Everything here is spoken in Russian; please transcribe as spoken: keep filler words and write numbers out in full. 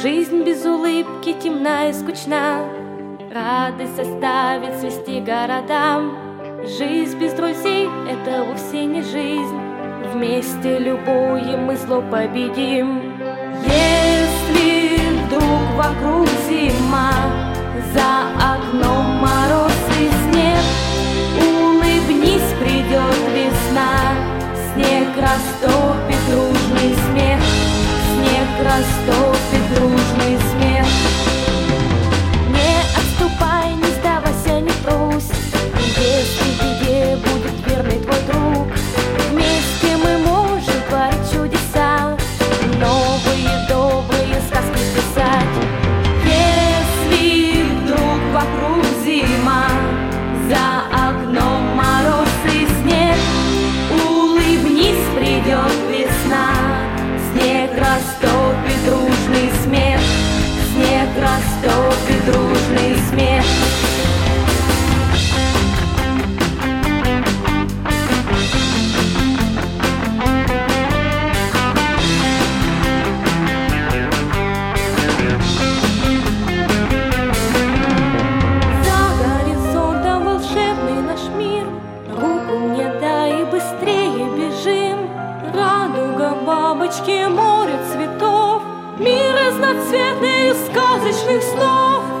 Жизнь без улыбки темна и скучна, радость оставит свести городам. Жизнь без друзей — это вовсе не жизнь, вместе любое мы зло победим. Если вдруг вокруг зима, за окном мороз и снег, улыбнись, придет весна, снег растопит дружный смех, снег растопит дружный смех. Не отступай, не сдавайся, не трусь, если в беде будет верный твой друг. Вместе мы можем творить чудеса, новые добрые сказки писать. Если вдруг вокруг зима, за окном мороз и снег, улыбнись, придет весна, снег растопит дружный смех, снег растопит дружный смех. Бабочки, море цветов, мир разноцветный, сказочных снов.